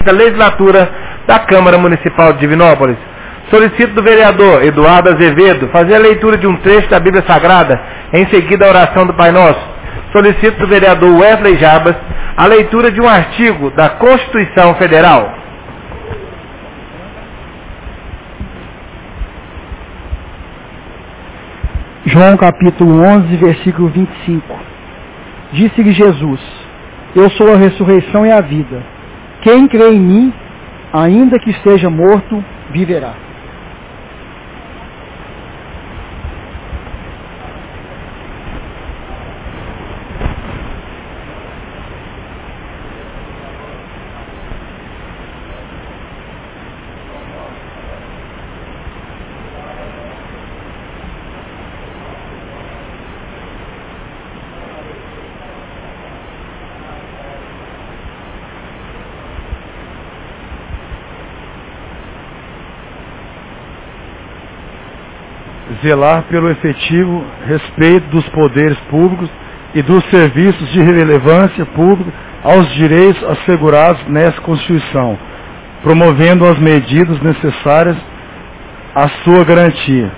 da legislatura da Câmara Municipal de Divinópolis. Solicito do vereador Eduardo Azevedo fazer a leitura de um trecho da Bíblia Sagrada, em seguida a oração do Pai Nosso. Solicito do vereador Wesley Jabas a leitura de um artigo da Constituição Federal. João capítulo 11, versículo 25. Disse-lhe Jesus: Eu sou a ressurreição e a vida. Quem crê em mim, ainda que esteja morto, viverá. Zelar pelo efetivo respeito dos poderes públicos e dos serviços de relevância pública aos direitos assegurados nessa Constituição, promovendo as medidas necessárias à sua garantia.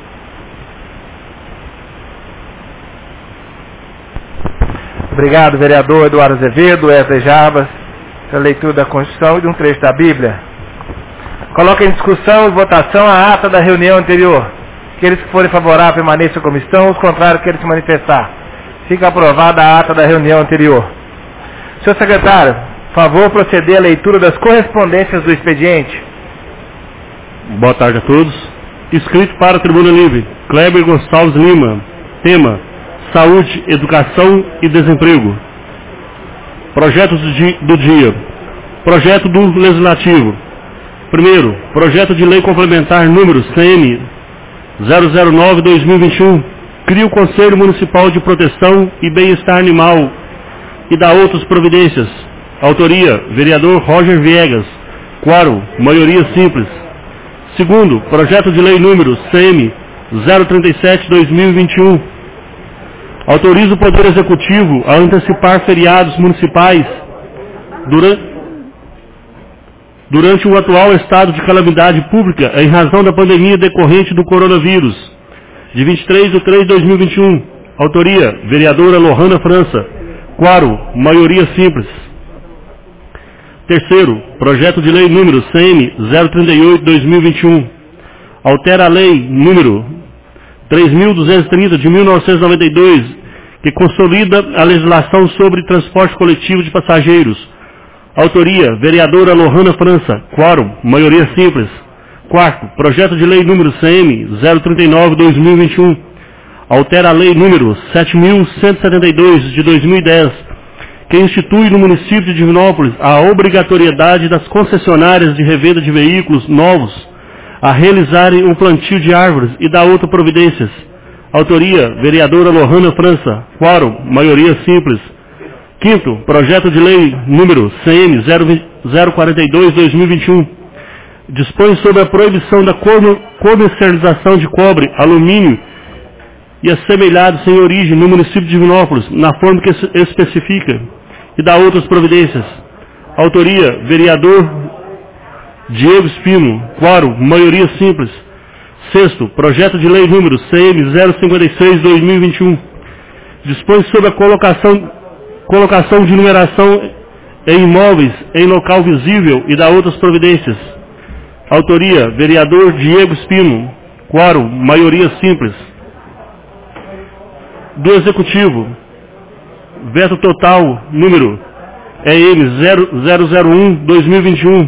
Obrigado, vereador Eduardo Azevedo, Wesley Jabas, pela leitura da Constituição e de um trecho da Bíblia. Coloca em discussão e votação a ata da reunião anterior. Aqueles que forem favoráveis permaneçam como estão, os contrários querem se manifestar. Fica aprovada a ata da reunião anterior. Senhor secretário, favor proceder à leitura das correspondências do expediente. Boa tarde a todos. Inscrito para a Tribuna Livre, Kleber Gonçalves Lima. Tema: Saúde, Educação e Desemprego. Projetos do dia. Projeto do Legislativo. Primeiro, projeto de lei complementar número CM 009/2021, cria o Conselho Municipal de Proteção e Bem-Estar Animal e dá outras providências. Autoria, vereador Roger Viegas. Quórum, maioria simples. Segundo, projeto de lei número CM 037/2021, autoriza o Poder Executivo a antecipar feriados municipais durante o atual estado de calamidade pública em razão da pandemia decorrente do coronavírus, de 23/3/2021. Autoria, vereadora Lohana França. Quórum, maioria simples. Terceiro, projeto de lei número CM 038/2021. Altera a lei número 3.230 de 1992, que consolida a legislação sobre transporte coletivo de passageiros. Autoria, vereadora Lohana França. Quórum, maioria simples. Quarto, projeto de lei número CM 039/2021. Altera a lei número 7.172 de 2010, que institui no município de Divinópolis a obrigatoriedade das concessionárias de revenda de veículos novos a realizarem um plantio de árvores e dá outras providências. Autoria, vereadora Lohana França. Quórum, maioria simples. Quinto, projeto de lei número CM 042/2021. Dispõe sobre a proibição da comercialização de cobre, alumínio e assemelhados sem origem no município de Divinópolis, na forma que especifica, e dá outras providências. Autoria, vereador Diego Espino. Quórum, maioria simples. Sexto, projeto de lei número CM 056/2021. Dispõe sobre a colocação de numeração em imóveis em local visível e dá outras providências. Autoria, vereador Diego Espino. Quórum, maioria simples. Do Executivo, veto total, número EM 001/2021.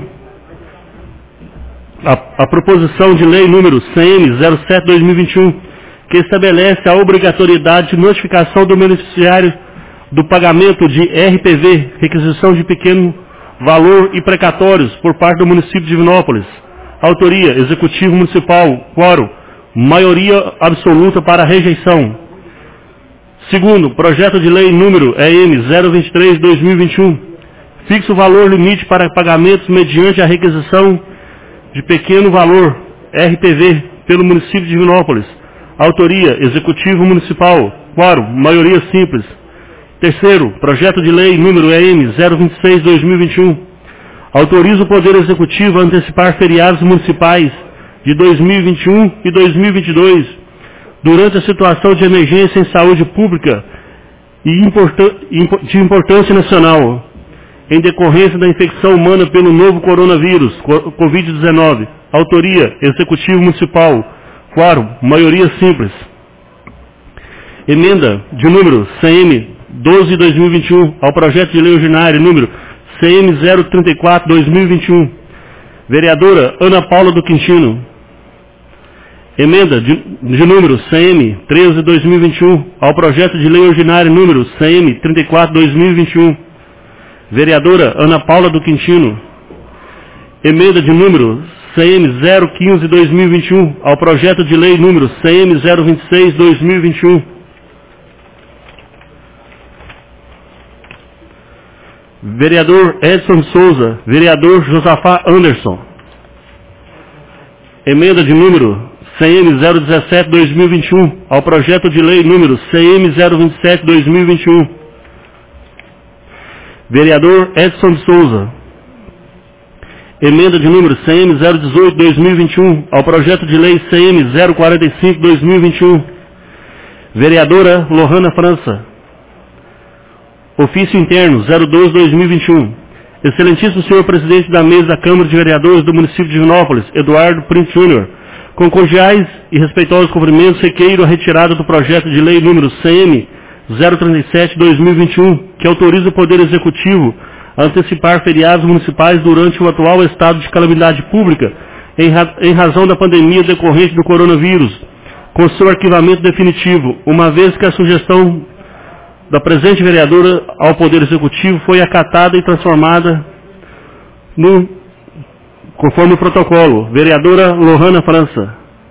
A proposição de lei número CM 07/2021, que estabelece a obrigatoriedade de notificação do beneficiário do pagamento de RPV, requisição de pequeno valor e precatórios por parte do município de Divinópolis. Autoria, Executivo Municipal. Quórum, maioria absoluta para rejeição. Segundo, projeto de lei número EM 023/2021, fixa o valor limite para pagamentos mediante a requisição de pequeno valor, RPV, pelo município de Divinópolis. Autoria, Executivo Municipal. Quórum, maioria simples. Terceiro, projeto de lei número EM 026/2021, Autoriza o Poder Executivo a antecipar feriados municipais de 2021 e 2022 durante a situação de emergência em saúde pública e de importância nacional, em decorrência da infecção humana pelo novo coronavírus, Covid-19. Autoria, Executivo Municipal. Quórum, maioria simples. Emenda de número CM 12/2021 ao projeto de lei ordinário número CM 034/2021. Vereadora Ana Paula do Quintino. Emenda de número CM 13/2021 ao projeto de lei ordinário número CM 34/2021. Vereadora Ana Paula do Quintino. Emenda de número CM 015/2021 ao projeto de lei número CM 026/2021. Vereador Edson Souza. Vereador Josafá Anderson. Emenda de número CM 017/2021 ao projeto de lei número CM 027/2021. Vereador Edson de Souza. Emenda de número CM 018/2021 ao projeto de lei CM 045/2021. Vereadora Lohana França. Ofício interno 012/2021. Excelentíssimo senhor presidente da mesa da Câmara de Vereadores do município de Divinópolis, Eduardo Prince Júnior, com cordiais e respeitosos cumprimentos, requeiro a retirada do projeto de lei número CM 037/2021, que autoriza o Poder Executivo a antecipar feriados municipais durante o atual estado de calamidade pública, em razão da pandemia decorrente do coronavírus, com seu arquivamento definitivo, uma vez que a sugestão da presente vereadora ao Poder Executivo foi acatada e transformada conforme o protocolo. Vereadora Lohana França.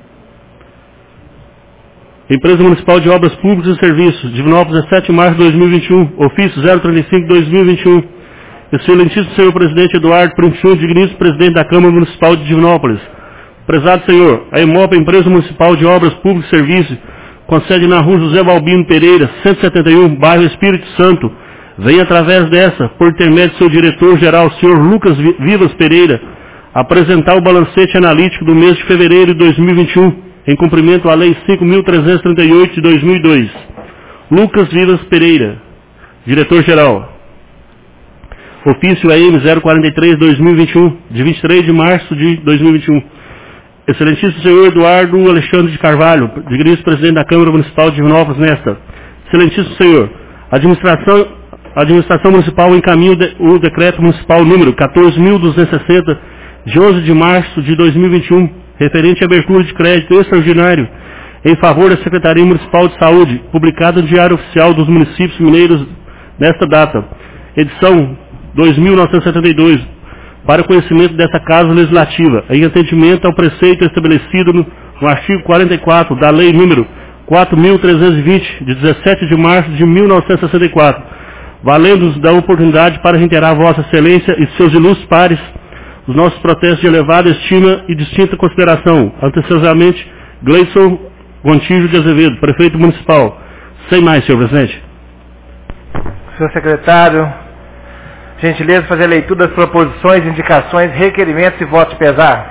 Empresa Municipal de Obras Públicas e Serviços, Divinópolis, 17 de março de 2021, ofício 035/2021. Excelentíssimo senhor presidente Eduardo Prince Júnior, digníssimo presidente da Câmara Municipal de Divinópolis. Prezado senhor, a Imopa, Empresa Municipal de Obras Públicas e Serviços, com sede na rua José Balbino Pereira, 171, bairro Espírito Santo, vem através dessa, por intermédio de seu diretor-geral, senhor Lucas Vivas Pereira, apresentar o balancete analítico do mês de fevereiro de 2021, em cumprimento à Lei 5.338 de 2002. Lucas Vivas Pereira, diretor-geral. Ofício AM 043/2021, de 23 de março de 2021. Excelentíssimo senhor Eduardo Alexandre de Carvalho, digníssimo presidente da Câmara Municipal de Divinópolis, nesta. Excelentíssimo senhor, a administração municipal encaminha o decreto municipal número 14.260, de 11 de março de 2021, referente à abertura de crédito extraordinário em favor da Secretaria Municipal de Saúde, publicado no Diário Oficial dos Municípios Mineiros nesta data, edição 2.972, para o conhecimento dessa Casa Legislativa, em atendimento ao preceito estabelecido no artigo 44 da Lei número 4.320, de 17 de março de 1964, valendo-nos da oportunidade para reiterar a Vossa Excelência e seus ilustres pares os nossos protestos de elevada estima e distinta consideração. Anteciosamente, Gleison Gontijo de Azevedo, prefeito municipal. Sem mais, senhor presidente. Senhor secretário, gentileza de fazer a leitura das proposições, indicações, requerimentos e votos de pesar.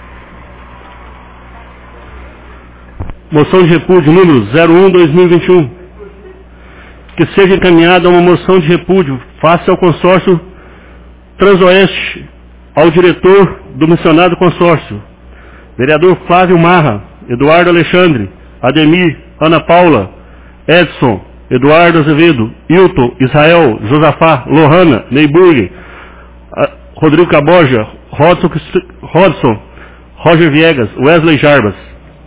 Moção de repúdio número 01/2021. Que seja encaminhada uma moção de repúdio face ao consórcio Transoeste, ao diretor do mencionado consórcio, vereador Flávio Marra, Eduardo Alexandre, Ademir, Ana Paula, Edson, Eduardo Azevedo, Hilton, Israel, Josafá, Lohana, Neyburg, Rodrigo Caboja, Rodson, Roger Viegas, Wesley Jarbas.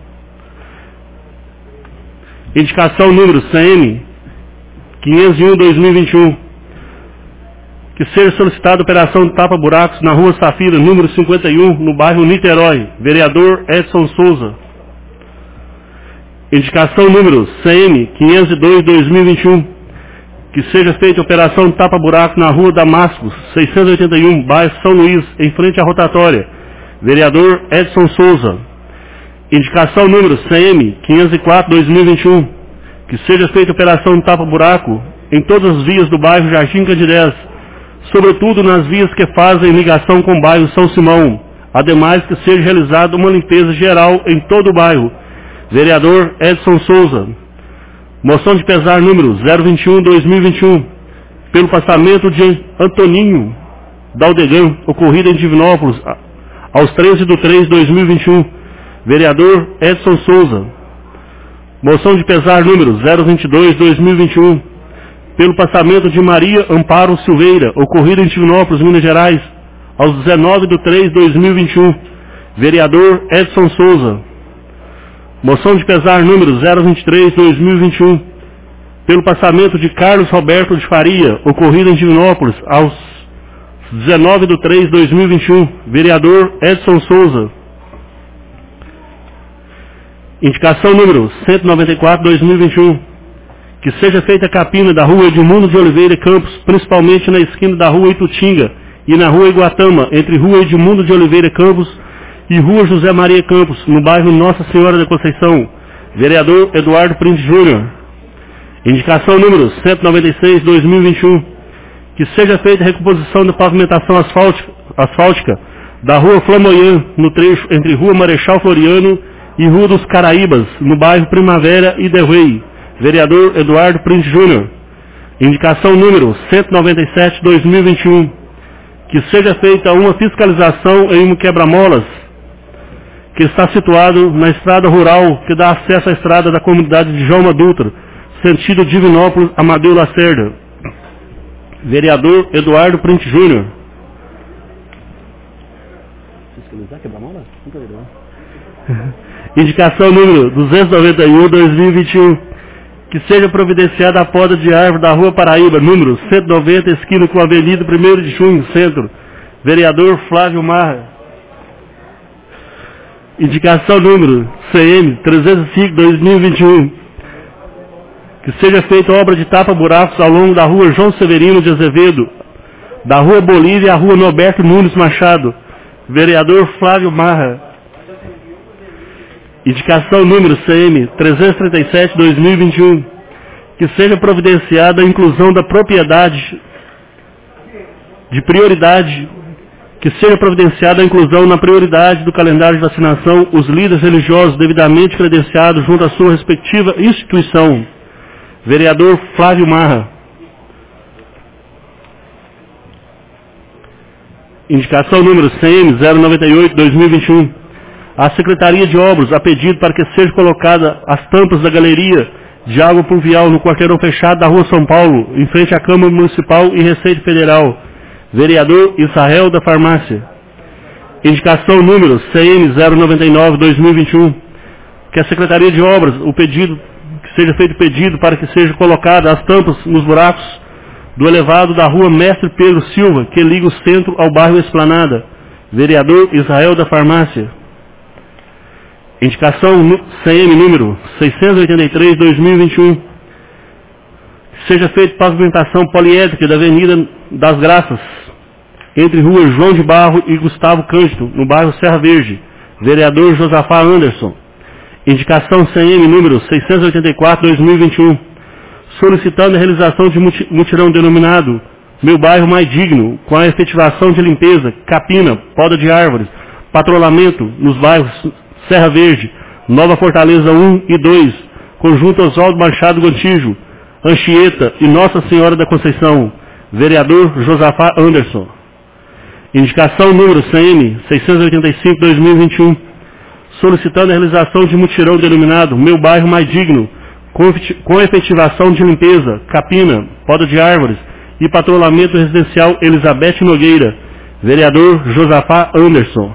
Indicação número CM 501/2021. Que seja solicitada a operação de tapa-buracos na rua Safira, número 51, no bairro Niterói. Vereador Edson Souza. Indicação número CM 502/2021. Que seja feita a operação de tapa-buraco na rua Damascus, 681, bairro São Luís, em frente à rotatória. Vereador Edson Souza. Indicação número CM 504/2021. Que seja feita a operação de tapa-buraco em todas as vias do bairro Jardim Candidez, sobretudo nas vias que fazem ligação com o bairro São Simão. Ademais, que seja realizada uma limpeza geral em todo o bairro. Vereador Edson Souza. Moção de pesar número 021/2021, pelo passamento de Antoninho Daldegan, ocorrido em Divinópolis, aos 13/3/2021. Vereador Edson Souza. Moção de pesar número 022/2021, pelo passamento de Maria Amparo Silveira, ocorrido em Divinópolis, Minas Gerais, aos 19/3/2021. Vereador Edson Souza. Moção de pesar número 023/2021, pelo passamento de Carlos Roberto de Faria, ocorrido em Divinópolis, aos 19/3/2021. Vereador Edson Souza. Indicação número 194/2021, que seja feita a capina da rua Edmundo de Oliveira Campos, principalmente na esquina da rua Itutinga e na rua Iguatama, entre rua Edmundo de Oliveira Campos e rua José Maria Campos, no bairro Nossa Senhora da Conceição. Vereador Eduardo Print Júnior. Indicação número 196/2021, que seja feita a recomposição da pavimentação asfáltica da rua Flamboyant, no trecho entre rua Marechal Floriano e rua dos Caraíbas, no bairro Primavera e Del Rey. Vereador Eduardo Print Júnior. Indicação número 197/2021, que seja feita uma fiscalização em um quebra-molas que está situado na estrada rural que dá acesso à estrada da comunidade de João Dutra, sentido Divinópolis, Amadeu Lacerda. Vereador Eduardo Print Júnior. Fiscalizar quebra-molas? Indicação número 291/2021, que seja providenciada a poda de árvore da Rua Paraíba, número 190, esquina com a Avenida 1º de Junho, Centro. Vereador Flávio Marra. Indicação número CM 305/2021, que seja feita obra de tapa-buracos ao longo da Rua João Severino de Azevedo, da Rua Bolívia à Rua Norberto Nunes Machado. Vereador Flávio Marra. Indicação número CM 337/2021, que seja providenciada a inclusão da propriedade de prioridade, que seja providenciada a inclusão na prioridade do calendário de vacinação os líderes religiosos devidamente credenciados junto à sua respectiva instituição. Vereador Flávio Marra. Indicação número CM 098/2021. A Secretaria de Obras, a pedido para que seja colocada as tampas da galeria de água pluvial no quarteirão fechado da Rua São Paulo, em frente à Câmara Municipal e Receita Federal. Vereador Israel da Farmácia. Indicação número CM 099/2021, que a Secretaria de Obras, que seja feito pedido para que seja colocada as tampas nos buracos do elevado da Rua Mestre Pedro Silva, que liga o centro ao bairro Esplanada. Vereador Israel da Farmácia. Indicação CM número 683/2021, seja feita pavimentação poliédrica da Avenida das Graças, entre rua João de Barro e Gustavo Cândido, no bairro Serra Verde. Vereador Josafá Anderson. Indicação CM número 684/2021, solicitando a realização de mutirão denominado Meu Bairro Mais Digno, com a efetivação de limpeza, capina, poda de árvores, patrulhamento nos bairros Serra Verde, Nova Fortaleza 1 e 2, Conjunto Oswaldo Machado Gontijo, Anchieta e Nossa Senhora da Conceição. Vereador Josafá Anderson. Indicação número CM 685/2021, solicitando a realização de mutirão denominado Meu Bairro Mais Digno, com efetivação de limpeza, capina, poda de árvores e patrulhamento residencial Elizabeth Nogueira. Vereador Josafá Anderson.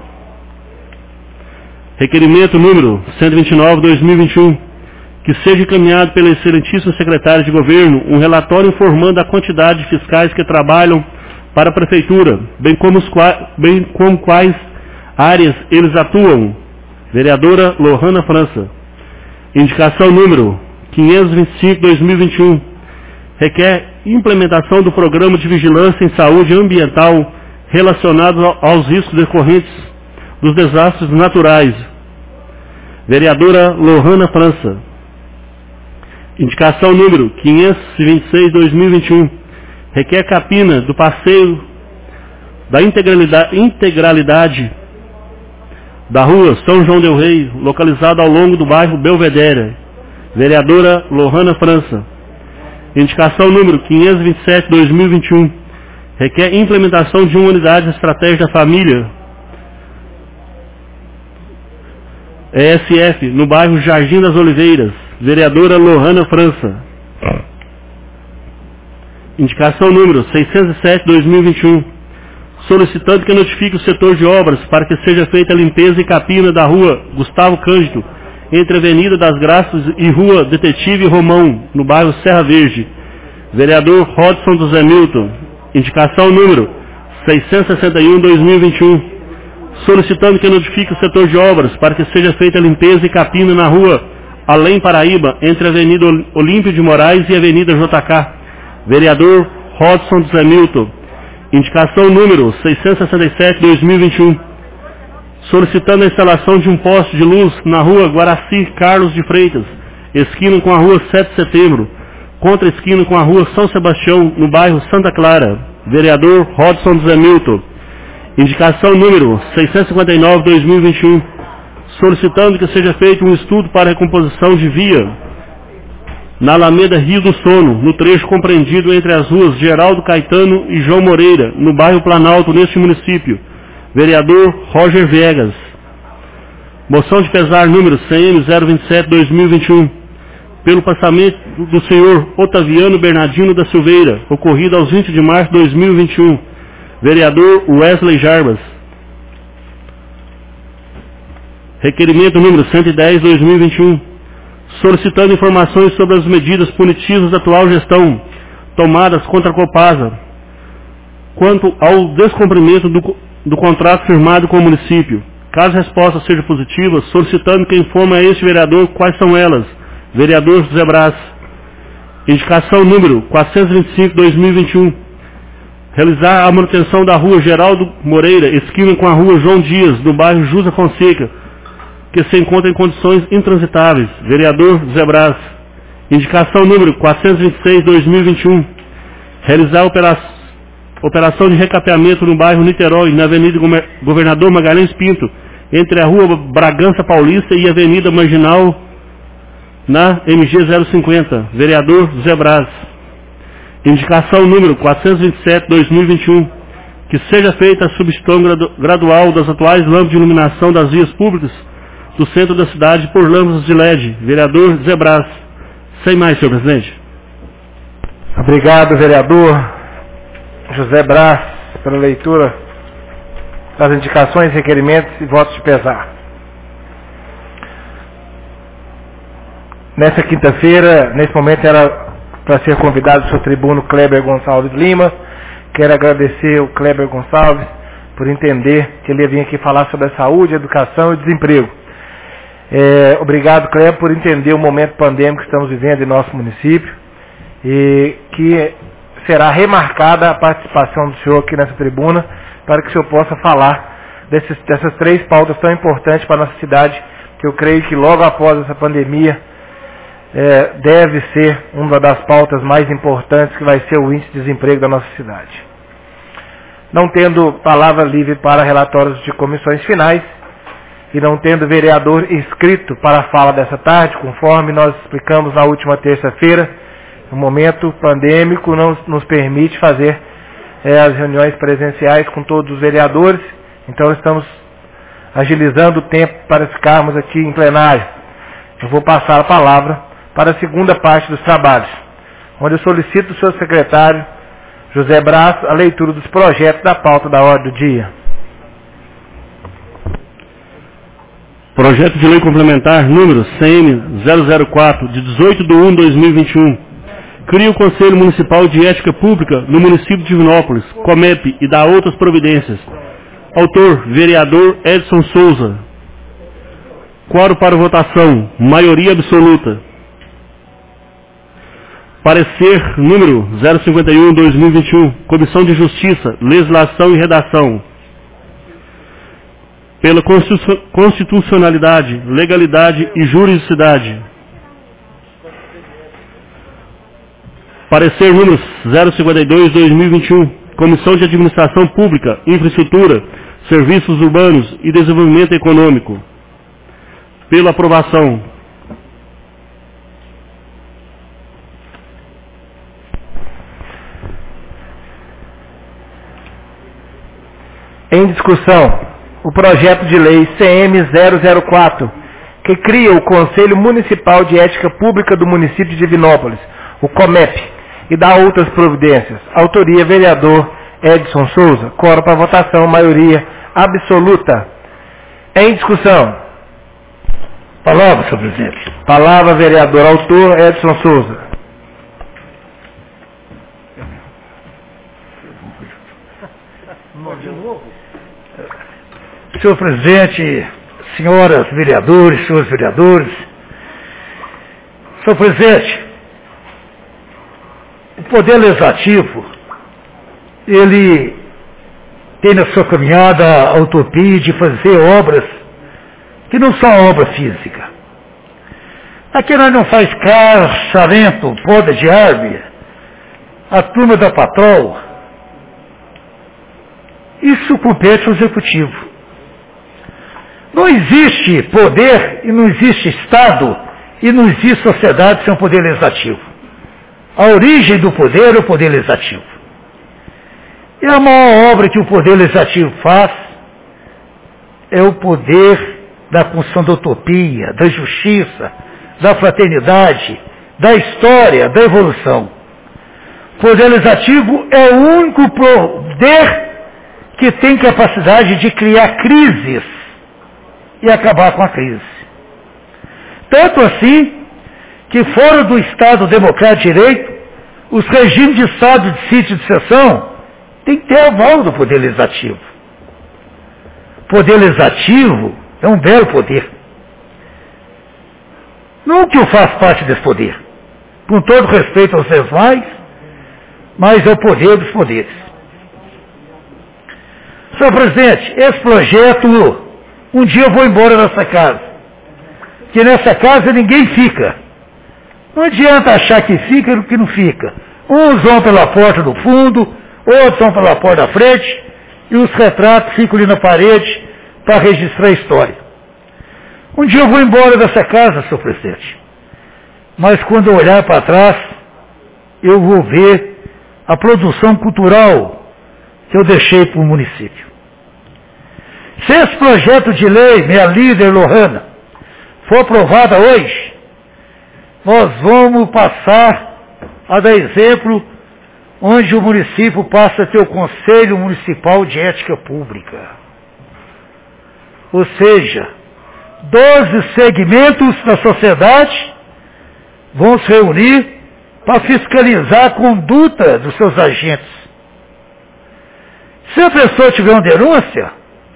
Requerimento número 129/2021, que seja encaminhado pela excelentíssima secretária de governo um relatório informando a quantidade de fiscais que trabalham para a prefeitura, bem como quais áreas eles atuam. Vereadora Lohana França. Indicação número 525/2021, requer implementação do programa de vigilância em saúde ambiental relacionado aos riscos decorrentes dos desastres naturais. Vereadora Lohana França. Indicação número 526/2021, requer capina do passeio da integralidade da rua São João del Rei, localizada ao longo do bairro Belvedere. Vereadora Lohana França. Indicação número 527/2021. Requer implementação de uma unidade de estratégia da família ESF no bairro Jardim das Oliveiras. Vereadora Lohana França. Indicação número 607/2021. Solicitando que notifique o setor de obras para que seja feita a limpeza e capina da rua Gustavo Cândido, entre a Avenida das Graças e Rua Detetive Romão, no bairro Serra Verde. Vereador Rodson do Zé Milton. Indicação número 661/2021. Solicitando que notifique o setor de obras para que seja feita a limpeza e capina na rua Além Paraíba, entre a Avenida Olímpio de Moraes e a Avenida JK. Vereador Rodson do Zé Milton. Indicação número 667/2021. Solicitando a instalação de um poste de luz na rua Guaraci Carlos de Freitas, esquina com a rua 7 de Setembro, contra a esquina com a rua São Sebastião, no bairro Santa Clara. Vereador Rodson do Zé Milton. Indicação número 659/2021. Solicitando que seja feito um estudo para a recomposição de via na Alameda Rio do Sono, no trecho compreendido entre as ruas Geraldo Caetano e João Moreira, no bairro Planalto, neste município. Vereador Roger Viegas. Moção de pesar número CM 027/2021. Pelo passamento do senhor Otaviano Bernardino da Silveira, ocorrido aos 20 de março de 2021. Vereador Wesley Jarbas. Requerimento número 110/2021. Solicitando informações sobre as medidas punitivas da atual gestão tomadas contra a Copasa quanto ao descumprimento do contrato firmado com o município. Caso a resposta seja positiva, solicitando que informe a este vereador quais são elas. Vereador José Brás. Indicação número 425/2021. Realizar a manutenção da rua Geraldo Moreira, esquina com a rua João Dias, do bairro Jusa Fonseca, que se encontra em condições intransitáveis. Vereador José Brás. Indicação número 426/2021. Realizar a operação de recapeamento no bairro Niterói, na Avenida Governador Magalhães Pinto, entre a Rua Bragança Paulista e a Avenida Marginal, na MG 050. Vereador José Brás. Indicação número 427/2021. Que seja feita a substituição gradual das atuais lâmpadas de iluminação das vias públicas do centro da cidade por lâmpadas de LED. Vereador José Brás. Sem mais, senhor presidente. Obrigado, vereador José Brás, pela leitura das indicações, requerimentos e votos de pesar. Nessa quinta-feira, nesse momento, era para ser convidado o seu tribuno Kleber Gonçalves Lima. Quero agradecer o Kleber Gonçalves por entender que ele ia vir aqui falar sobre a saúde, a educação e o desemprego. Obrigado, Kleber, por entender o momento pandêmico que estamos vivendo em nosso município e que será remarcada a participação do senhor aqui nessa tribuna para que o senhor possa falar dessas três pautas tão importantes para a nossa cidade, que eu creio que logo após essa pandemia deve ser uma das pautas mais importantes, que vai ser o índice de desemprego da nossa cidade. Não tendo palavra livre para relatórios de comissões finais e não tendo vereador inscrito para a fala dessa tarde, conforme nós explicamos na última terça-feira, o momento pandêmico não nos permite fazer as reuniões presenciais com todos os vereadores, então estamos agilizando o tempo para ficarmos aqui em plenário. Eu vou passar a palavra para a segunda parte dos trabalhos, onde eu solicito do seu secretário, José Brás, a leitura dos projetos da pauta da ordem do dia. Projeto de lei complementar número CM 004, de 18/1/2021. Cria o Conselho Municipal de Ética Pública no município de Divinópolis, COMEP, e dá outras providências. Autor, vereador Edson Souza. Quórum para votação, maioria absoluta. Parecer número 051/2021, Comissão de Justiça, Legislação e Redação. Pela constitucionalidade, legalidade e juridicidade. Parecer número 052/2021, Comissão de Administração Pública, Infraestrutura, Serviços Urbanos e Desenvolvimento Econômico. Pela aprovação. Em discussão, o projeto de lei CM 004, que cria o Conselho Municipal de Ética Pública do município de Divinópolis, o COMEP, e dá outras providências. Autoria, vereador Edson Souza. Quórum para votação, maioria absoluta. Em discussão. Palavra, senhor presidente. Palavra, vereador autor Edson Souza. Senhor presidente, senhoras vereadores, senhores vereadores. Senhor presidente, o Poder Legislativo, ele tem na sua caminhada a utopia de fazer obras que não são obra física. Aqui nós não faz carçamento, poda de árvore, a turma da patrol. Isso compete ao Executivo. Não existe poder e não existe Estado e não existe sociedade sem o Poder Legislativo. A origem do poder é o Poder Legislativo. E a maior obra que o Poder Legislativo faz é o poder da construção da utopia, da justiça, da fraternidade, da história, da evolução. O Poder Legislativo é o único poder que tem capacidade de criar crises e acabar com a crise. Tanto assim que fora do Estado Democrático de Direito, os regimes de Estado de sítio de exceção têm que ter aval do Poder Legislativo. O Poder Legislativo é um belo poder. Não que eu faça parte desse poder, com todo respeito aos demais, mas é o poder dos poderes. Senhor presidente, esse projeto, um dia eu vou embora dessa casa, que nessa casa ninguém fica. Não adianta achar que fica e que não fica. Uns vão pela porta do fundo, outros vão pela porta da frente, e os retratos ficam ali na parede para registrar a história. Um dia eu vou embora dessa casa, senhor presidente. Mas quando eu olhar para trás, eu vou ver a produção cultural que eu deixei para o município. Se esse projeto de lei, minha líder Lohana, for aprovada hoje, nós vamos passar a dar exemplo onde o município passa a ter o Conselho Municipal de Ética Pública. Ou seja, 12 segmentos da sociedade vão se reunir para fiscalizar a conduta dos seus agentes. Se a pessoa tiver uma denúncia,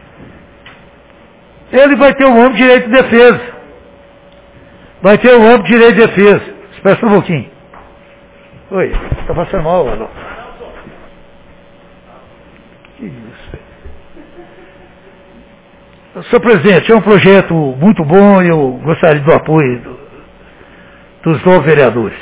ele vai ter um amplo direito de defesa. Vai ter um amplo direito de defesa. Espera só um pouquinho. Oi, está passando mal, Alô? Que isso? Senhor presidente, é um projeto muito bom e eu gostaria do apoio dos novos vereadores.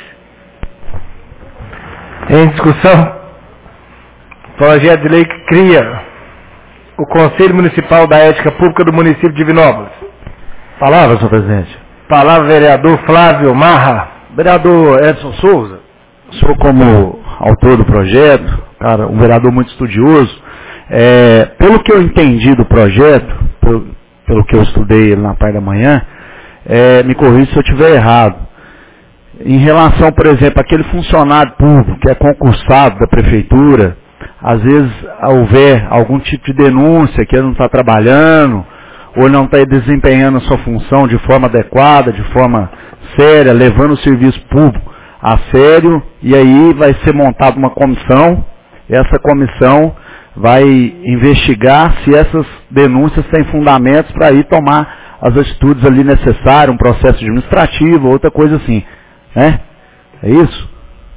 Em discussão, projeto de lei que cria o Conselho Municipal da Ética Pública do município de Divinópolis. Palavra, senhor presidente. Palavra, vereador Flávio Marra. Vereador Edson Souza, o senhor como autor do projeto, cara, um vereador muito estudioso, pelo que eu entendi do projeto, pelo que eu estudei na parte da manhã, me corrija se eu estiver errado. Em relação, por exemplo, àquele funcionário público que é concursado da prefeitura, às vezes houver algum tipo de denúncia que ele não está trabalhando, ou não está desempenhando a sua função de forma adequada, de forma séria, levando o serviço público a sério, e aí vai ser montada uma comissão, essa comissão vai investigar se essas denúncias têm fundamentos para ir tomar as atitudes ali necessárias, um processo administrativo, outra coisa assim. É isso?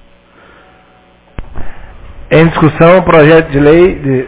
Em discussão, projeto de lei de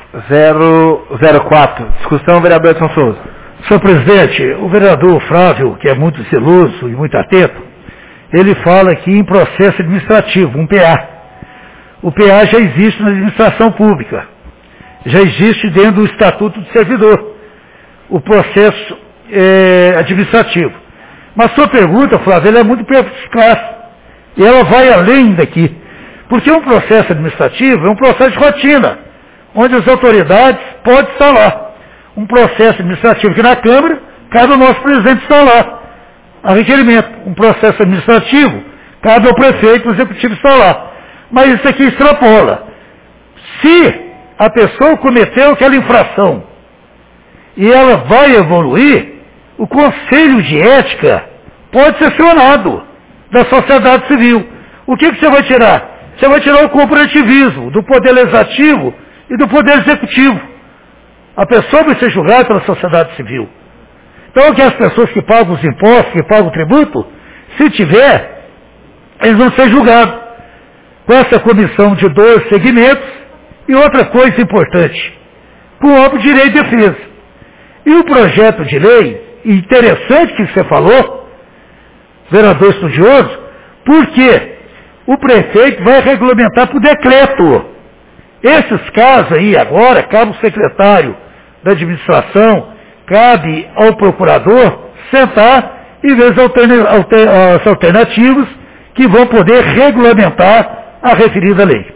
004. Discussão, vereador Edson Souza. Senhor presidente, o vereador Flávio, que é muito zeloso e muito atento, ele fala aqui em processo administrativo, um PA. O PA já existe na administração pública, já existe dentro do Estatuto do Servidor, o processo administrativo. Mas sua pergunta, Flávio, ela é muito clara, e ela vai além daqui, porque um processo administrativo é um processo de rotina, onde as autoridades podem estar lá. Um processo administrativo que na Câmara, cabe ao nosso presidente estar lá, a requerimento. Um processo administrativo, cabe ao prefeito, o executivo estar lá. Mas isso aqui extrapola. Se a pessoa cometeu aquela infração e ela vai evoluir, o Conselho de Ética pode ser acionado da sociedade civil. O que você vai tirar? Você vai tirar o corporativismo do Poder Legislativo e do Poder Executivo. A pessoa vai ser julgada pela sociedade civil. Então, que as pessoas que pagam os impostos, que pagam o tributo, se tiver, eles vão ser julgados com essa comissão de 2 segmentos e outra coisa importante, com o amplo direito de defesa. E o projeto de lei, interessante que você falou, vereador estudioso, porque o prefeito vai regulamentar por decreto. Esses casos aí agora, cabe ao secretário da administração, cabe ao procurador sentar e ver as alternativas que vão poder regulamentar a referida lei.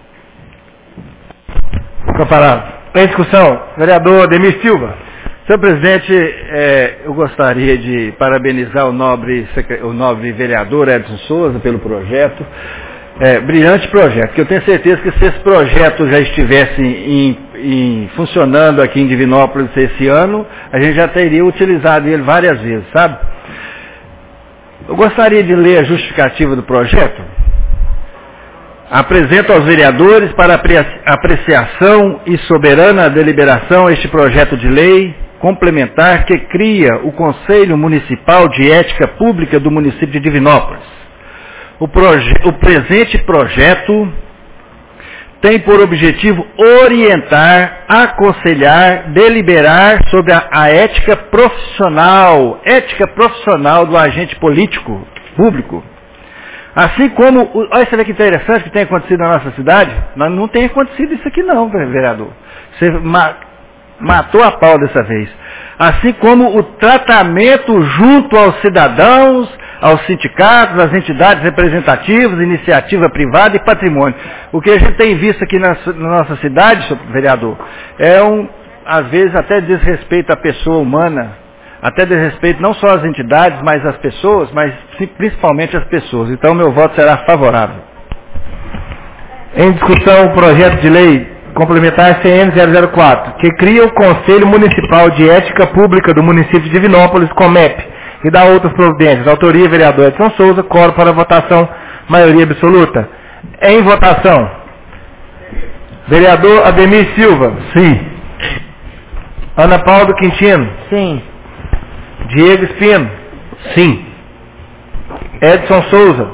Comparado. Em discussão, vereador Ademir Silva. Senhor presidente, eu gostaria de parabenizar o nobre vereador Edson Souza pelo projeto. Brilhante projeto, que eu tenho certeza que se esse projeto já estivesse funcionando aqui em Divinópolis esse ano, a gente já teria utilizado ele várias vezes, sabe? Eu gostaria de ler a justificativa do projeto. Apresento aos vereadores para apreciação e soberana deliberação este projeto de lei complementar que cria o Conselho Municipal de Ética Pública do município de Divinópolis. O presente projeto tem por objetivo orientar, aconselhar, deliberar sobre a ética profissional do agente político público. Assim como, olha, você vê que interessante que tem acontecido na nossa cidade, mas não tem acontecido isso aqui não, vereador. Você matou a pau dessa vez. Assim como o tratamento junto aos cidadãos, aos sindicatos, às entidades representativas, iniciativa privada e patrimônio. O que a gente tem visto aqui na nossa cidade, senhor vereador, às vezes até desrespeito à pessoa humana, até desrespeito não só às entidades, mas às pessoas, mas principalmente às pessoas. Então meu voto será favorável. Em discussão, o projeto de lei complementar CN 004, que cria o Conselho Municipal de Ética Pública do município de Divinópolis, COMEP, e dá outras providências. Autoria, vereador Edson Souza. Coro para votação, maioria absoluta. Em votação. Vereador Ademir Silva. Sim. Ana Paula Quintino. Sim. Diego Espino. Sim. Edson Souza.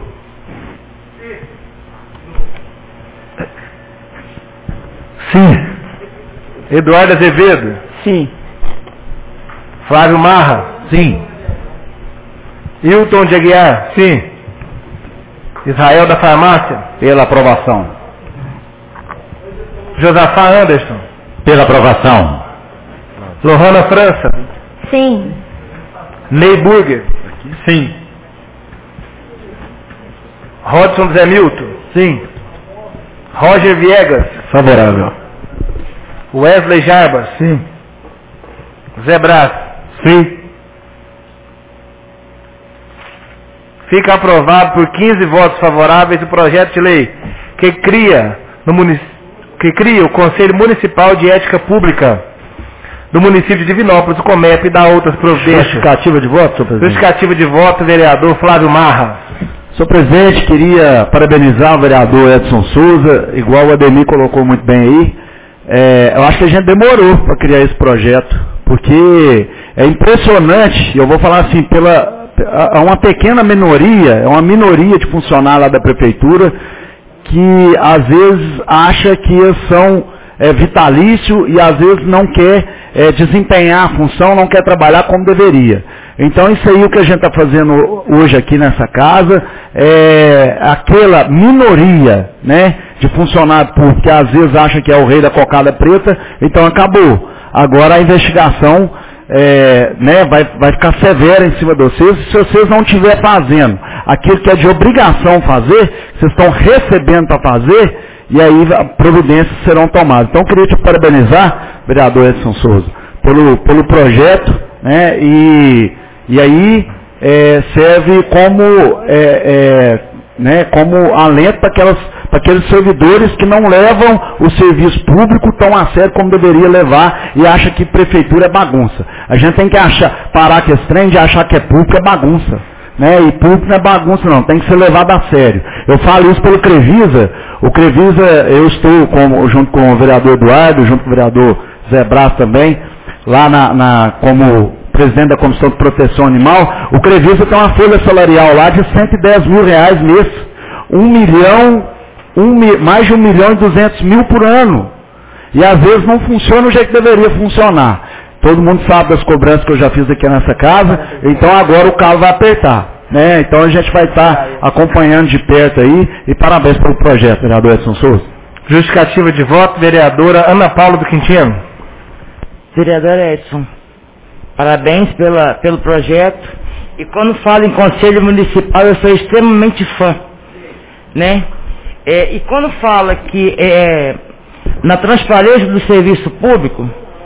Sim. Eduardo Azevedo. Sim. Flávio Marra. Sim. Hilton de Aguiar. Sim. Israel da Farmácia. Pela aprovação. Josafá Anderson. Pela aprovação. Lohana França. Sim. Ney Burger. Sim. Rodson Zé Milton. Sim. Roger Viegas. Favorável. Wesley Jarbas. Sim. Zé Brás. Sim. Fica aprovado por 15 votos favoráveis o projeto de lei que cria o Conselho Municipal de Ética Pública do município de Divinópolis, o COMEP, e dá outras providências. Justificativa de voto, senhor presidente? Justificativa de voto, vereador Flávio Marra. Senhor presidente, queria parabenizar o vereador Edson Souza, igual o Ademir colocou muito bem aí. Eu acho que a gente demorou para criar esse projeto, porque é impressionante, eu vou falar assim, uma pequena minoria, é uma minoria de funcionários lá da prefeitura, que às vezes acha que são vitalício e às vezes não quer desempenhar a função, não quer trabalhar como deveria. Então isso aí o que a gente está fazendo hoje aqui nessa casa é aquela minoria, né, de funcionário público que às vezes acha que é o rei da cocada preta, então acabou. Agora a investigação vai ficar severa em cima de vocês, se vocês não estiverem fazendo aquilo que é de obrigação fazer, vocês estão recebendo para fazer, e aí providências serão tomadas. Então eu queria te parabenizar, vereador Edson Souza, pelo projeto, né, e aí serve como alento para aqueles servidores que não levam o serviço público tão a sério como deveria levar e acha que prefeitura é bagunça. A gente tem que parar com esse trem de achar que é público é bagunça. Né? E público não é bagunça não, tem que ser levado a sério. Eu falo isso pelo Crevisa. O Crevisa, eu estou junto com o vereador Eduardo, junto com o vereador Zé Brás também, lá como presidente da Comissão de Proteção Animal. O Crevisa tem uma folha salarial lá de R$110 mil mês. Mais de 1.200.000 por ano. E às vezes não funciona o jeito que deveria funcionar. Todo mundo sabe das cobranças que eu já fiz aqui nessa casa, então agora o calo vai apertar. Né? Então a gente vai estar acompanhando de perto aí, e parabéns pelo projeto, vereador Edson Souza. Justificativa de voto, vereadora Ana Paula do Quintino. Vereador Edson, parabéns pelo projeto. E quando falo em Conselho Municipal, eu sou extremamente fã. Né? E quando fala que na transparência do serviço público,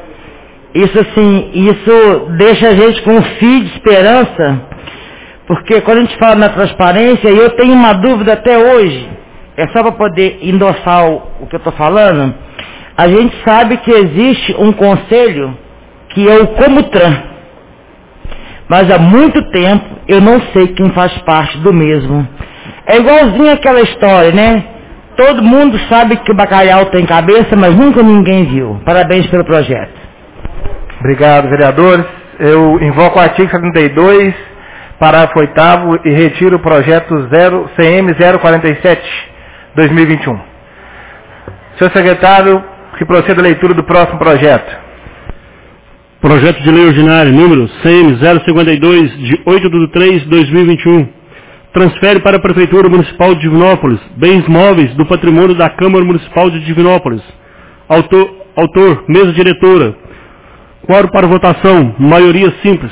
isso deixa a gente com um fio de esperança, porque quando a gente fala na transparência, e eu tenho uma dúvida até hoje, é só para poder endossar o que eu estou falando, a gente sabe que existe um conselho que é o Comutran, mas há muito tempo eu não sei quem faz parte do mesmo. É igualzinho aquela história, né? Todo mundo sabe que o bacalhau tem cabeça, mas nunca ninguém viu. Parabéns pelo projeto. Obrigado, vereadores. Eu invoco o artigo 72, parágrafo 8º, e retiro o projeto CM 047/2021. Senhor secretário, que proceda a leitura do próximo projeto. Projeto de lei ordinário número CM 052, de 8/3/2021. Transfere para a Prefeitura Municipal de Divinópolis bens móveis do patrimônio da Câmara Municipal de Divinópolis. Autor, mesa diretora. Quórum para votação, maioria simples.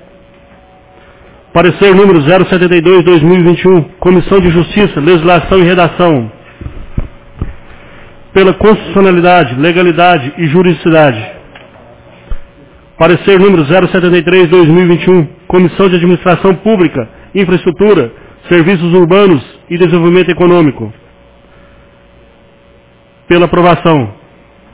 Parecer número 072/2021, Comissão de Justiça, Legislação e Redação. Pela constitucionalidade, legalidade e juridicidade. Parecer número 073/2021, Comissão de Administração Pública, Infraestrutura, Serviços Urbanos e Desenvolvimento Econômico. Pela aprovação.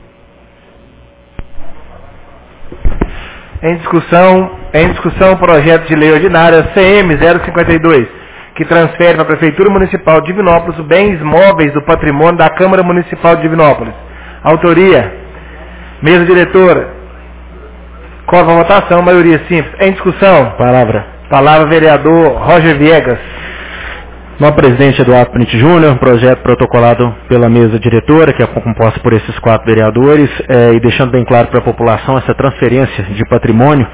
Em discussão o projeto de lei ordinária CM 052, que transfere para a Prefeitura Municipal de Divinópolis bens móveis do patrimônio da Câmara Municipal de Divinópolis. Autoria, mesa diretora. Quórum para votação, maioria simples. Em discussão. Palavra vereador Roger Viegas. Novo presidente Eduardo Pinto Júnior, projeto protocolado pela mesa diretora, que é composta por esses 4 vereadores, e deixando bem claro para a população, essa transferência de patrimônio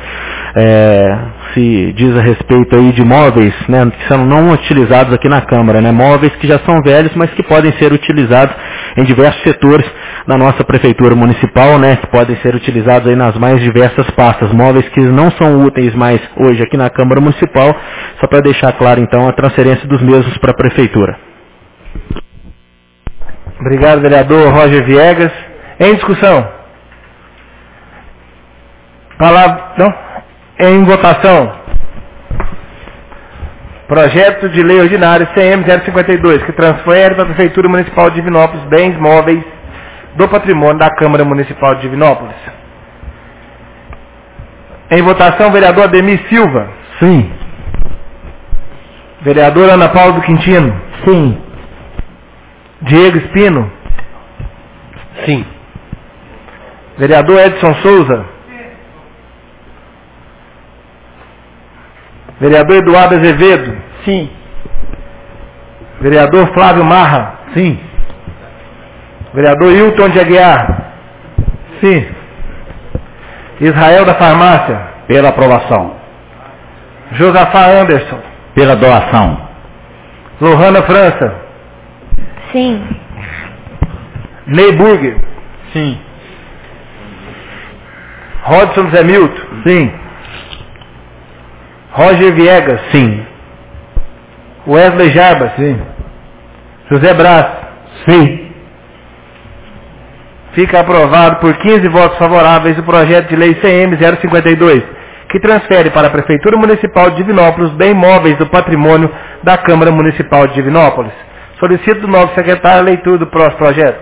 se diz a respeito aí de móveis, né, que são não utilizados aqui na Câmara, né, móveis que já são velhos, mas que podem ser utilizados em diversos setores da nossa Prefeitura Municipal, né, que podem ser utilizados aí nas mais diversas pastas, móveis que não são úteis mais hoje aqui na Câmara Municipal, só para deixar claro então a transferência dos mesmos para a Prefeitura. Obrigado, vereador Roger Viegas. Em discussão. Em votação. Projeto de lei ordinário CM 052, que transfere para a Prefeitura Municipal de Divinópolis bens móveis do patrimônio da Câmara Municipal de Divinópolis. Em votação, vereador Ademir Silva. Sim. Vereadora Ana Paula do Quintino. Sim. Diego Espino. Sim. Vereador Edson Souza. Vereador Eduardo Azevedo. Sim. Vereador Flávio Marra. Sim. Vereador Hilton de Aguiar. Sim. Israel da Farmácia. Pela aprovação. Josafá Anderson. Pela doação. Lohana França. Sim. Ney Burger. Sim. Rodson Zé Milton. Sim. Roger Viegas. Sim. Wesley Jarbas. Sim. José Brás. Sim. Fica aprovado por 15 votos favoráveis o projeto de lei CM 052, que transfere para a Prefeitura Municipal de Divinópolis os bens móveis do patrimônio da Câmara Municipal de Divinópolis. Solicito do novo secretário a leitura do próximo projeto.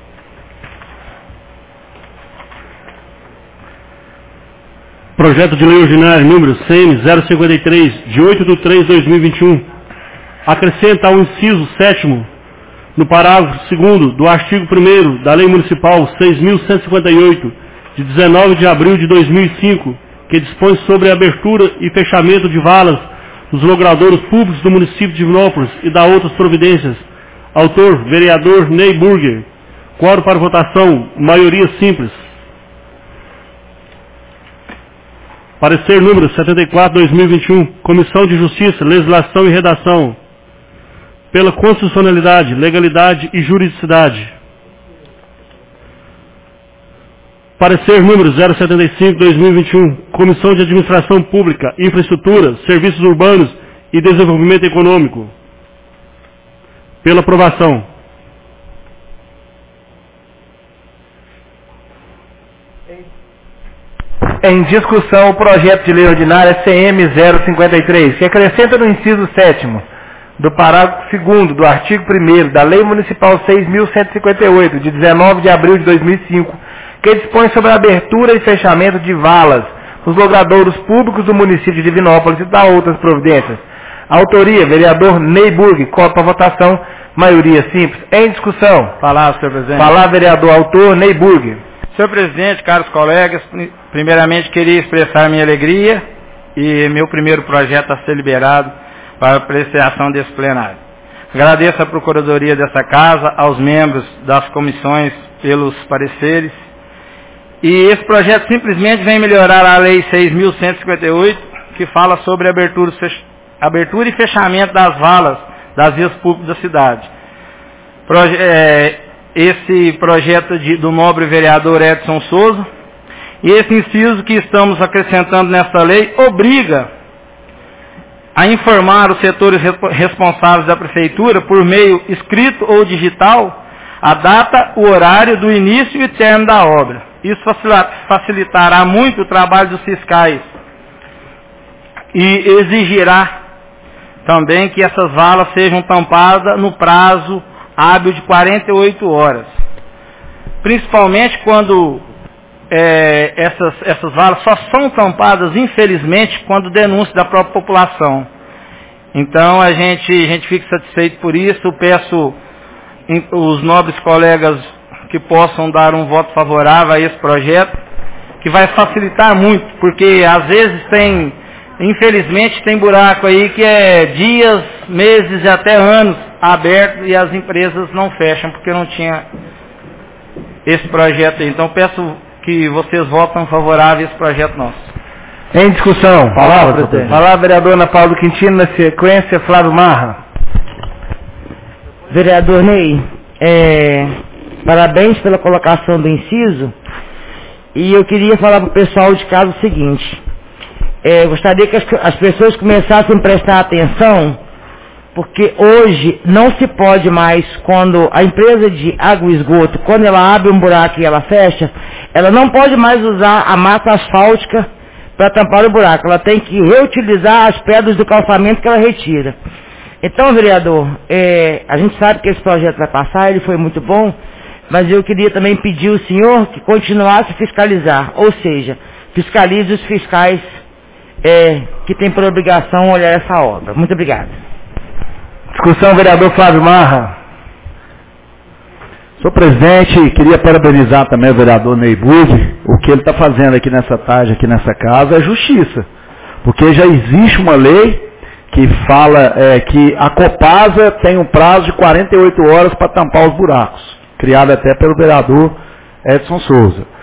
Projeto de lei ordinário número CM 053, de 8/3/2021, acrescenta ao inciso 7º, no parágrafo 2º do artigo 1º da Lei Municipal 6.158, de 19 de abril de 2005, que dispõe sobre a abertura e fechamento de valas nos logradouros públicos do município de Divinópolis e da outras providências. Autor, vereador Ney Burger. Quórum para votação, maioria simples. Parecer número 74/2021, Comissão de Justiça, Legislação e Redação. Pela constitucionalidade, legalidade e juridicidade. Parecer número 075/2021, Comissão de Administração Pública, Infraestrutura, Serviços Urbanos e Desenvolvimento Econômico. Pela aprovação. Em discussão o projeto de lei ordinária CM 053, que acrescenta no inciso 7º do parágrafo 2º do artigo 1º da Lei Municipal 6.158, de 19 de abril de 2005, que dispõe sobre a abertura e fechamento de valas nos logradouros públicos do município de Divinópolis e da outras providências. Autoria, vereador Ney Burger. Código para votação, maioria simples. Em discussão. Palavra, senhor presidente. Palavra, vereador autor Ney Burger. Senhor presidente, caros colegas, primeiramente queria expressar minha alegria e meu primeiro projeto a ser liberado para apreciação desse plenário. Agradeço à Procuradoria dessa Casa, aos membros das comissões pelos pareceres. E esse projeto simplesmente vem melhorar a Lei 6.158, que fala sobre abertura e fechamento das valas das vias públicas da cidade. Esse projeto do nobre vereador Edson Souza, e esse inciso que estamos acrescentando nesta lei obriga a informar os setores responsáveis da Prefeitura, por meio escrito ou digital, a data, o horário do início e término da obra. Isso facilitará muito o trabalho dos fiscais e exigirá também que essas valas sejam tampadas no prazo hábil de 48 horas. Principalmente quando essas valas só são tampadas, infelizmente, quando denúncia da própria população. Então a gente fica satisfeito por isso. Peço os nobres colegas que possam dar um voto favorável a esse projeto, que vai facilitar muito, porque às vezes infelizmente tem buraco aí que é dias, meses e até anos aberto e as empresas não fecham porque não tinha esse projeto aí. Então peço que vocês votem favorável a esse projeto nosso. Em discussão. Palavra, Palavra, vereador Ana Paula do Quintino, na sequência, Flávio Marra. Vereador Ney, parabéns pela colocação do inciso, e eu queria falar para o pessoal de casa o seguinte, gostaria que as pessoas começassem a prestar atenção, porque hoje não se pode mais, quando a empresa de água e esgoto, quando ela abre um buraco e ela fecha, ela não pode mais usar a massa asfáltica para tampar o buraco, ela tem que reutilizar as pedras do calçamento que ela retira. Então, vereador, a gente sabe que esse projeto vai passar, ele foi muito bom, mas eu queria também pedir ao senhor que continuasse a fiscalizar, ou seja, fiscalize os fiscais que têm por obrigação olhar essa obra. Muito obrigado. Discussão, vereador Flávio Marra. Senhor presidente, queria parabenizar também o vereador Ney Burger. O que ele está fazendo aqui nessa tarde, aqui nessa casa, é justiça. Porque já existe uma lei que fala que a Copasa tem um prazo de 48 horas para tampar os buracos, criado até pelo vereador Edson Souza.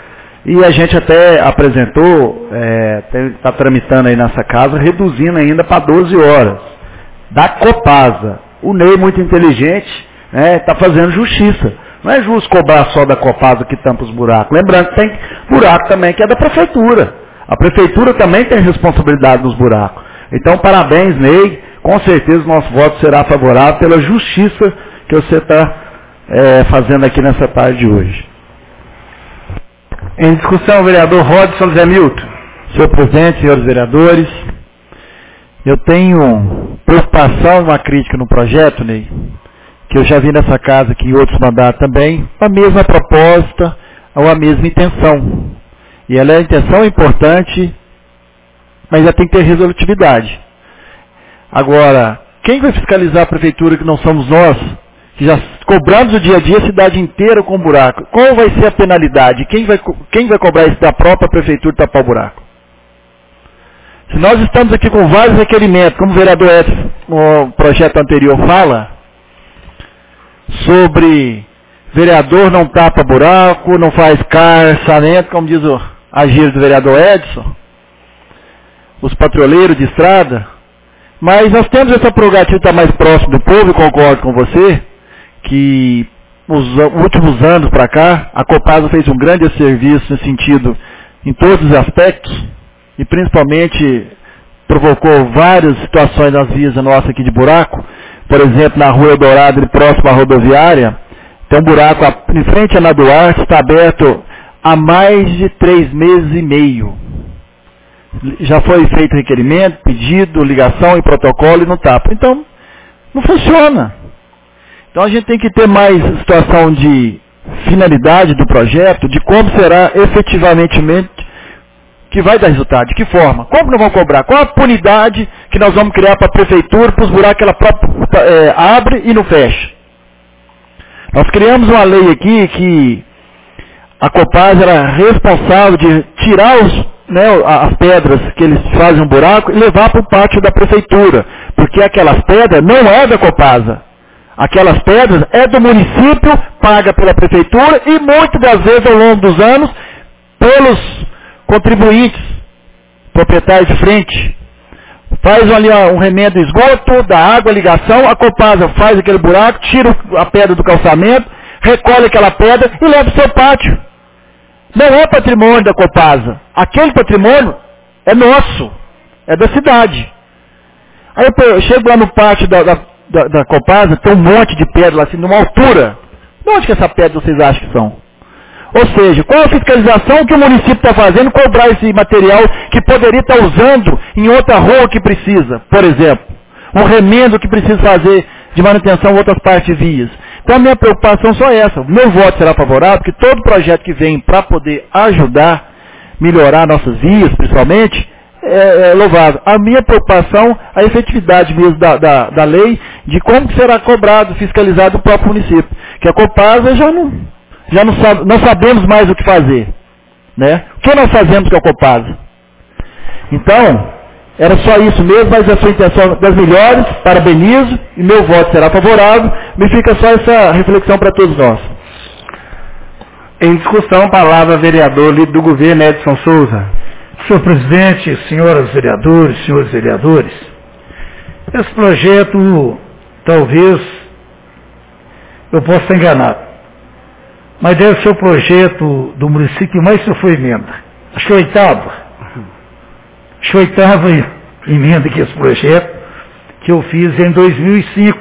E a gente até apresentou, está tramitando aí nessa casa, reduzindo ainda para 12 horas. Da Copasa. O Ney, muito inteligente, está fazendo justiça. Não é justo cobrar só da Copasa que tampa os buracos. Lembrando que tem buraco também que é da Prefeitura. A Prefeitura também tem responsabilidade nos buracos. Então, parabéns, Ney. Com certeza o nosso voto será favorável pela justiça que você está fazendo aqui nessa tarde de hoje. Em discussão, o vereador Rodson Zé Milton. Senhor presidente, senhores vereadores, eu tenho preocupação, uma crítica no projeto, Ney, que eu já vi nessa casa aqui em outros mandatos também, a mesma proposta ou a mesma intenção. E ela é a intenção importante, mas ela tem que ter resolutividade. Agora, quem vai fiscalizar a prefeitura que não somos nós, que já cobramos o dia a dia a cidade inteira com buraco? Qual vai ser a penalidade? Quem vai cobrar isso da própria prefeitura tapar o buraco? Se nós estamos aqui com vários requerimentos, como o vereador Edson, no projeto anterior fala, sobre vereador não tapa buraco, não faz carçamento, como diz a gíria do vereador Edson, os patrulheiros de estrada, mas nós temos essa prerrogativa de estar mais próximo do povo, e concordo com você, que nos últimos anos para cá, a Copasa fez um grande serviço nesse sentido, em todos os aspectos, e principalmente provocou várias situações nas vias nossas aqui de buraco. Por exemplo, na rua Eldorado, próximo à rodoviária, tem um buraco em frente à Ana Duarte, está aberto há mais de 3 meses e meio. Já foi feito requerimento, pedido, ligação e protocolo e não tapa. Então, não funciona. Então a gente tem que ter mais situação de finalidade do projeto, de como será efetivamente que vai dar resultado, de que forma, como nós vamos cobrar, qual a punidade que nós vamos criar para a prefeitura, para os buracos que ela própria abre e não fecha. Nós criamos uma lei aqui que a Copasa era responsável de tirar as pedras que eles fazem um buraco e levar para o pátio da prefeitura, porque aquelas pedras não é da Copasa. Aquelas pedras é do município, paga pela prefeitura e muitas das vezes ao longo dos anos pelos contribuintes, proprietários de frente. Faz ali um remendo de esgoto, da água, ligação, a Copasa faz aquele buraco, tira a pedra do calçamento, recolhe aquela pedra e leva para o seu pátio. Não é patrimônio da Copasa. Aquele patrimônio é nosso, é da cidade. Aí eu chego lá no pátio da Copasa, tem um monte de pedra lá assim, numa altura. De onde que essa pedra vocês acham que são? Ou seja, qual a fiscalização que o município está fazendo cobrar esse material que poderia estar usando em outra rua que precisa, por exemplo, um remendo que precisa fazer de manutenção em outras partes de vias. Então a minha preocupação só é essa. O meu voto será favorável, porque todo projeto que vem para poder ajudar, melhorar nossas vias, principalmente, é louvável. A minha preocupação, a efetividade mesmo da lei, de como que será cobrado, fiscalizado o próprio município. Que a Copasa não sabemos mais o que fazer. Né? O que nós fazemos com a Copasa? Então, era só isso mesmo, mas a sua intenção das melhores, parabenizo, e meu voto será favorável. Me fica só essa reflexão para todos nós. Em discussão, palavra vereador líder do governo Edson Souza. Senhor presidente, senhoras vereadores, senhores vereadores, esse projeto, talvez, eu possa estar enganado, mas deve ser o projeto do município que mais sofreu emenda. Acho que a oitava emenda que esse projeto, que eu fiz em 2005,